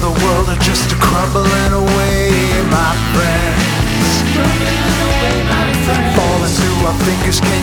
the world are just crumbling away, my friends. Falling through our fingers, can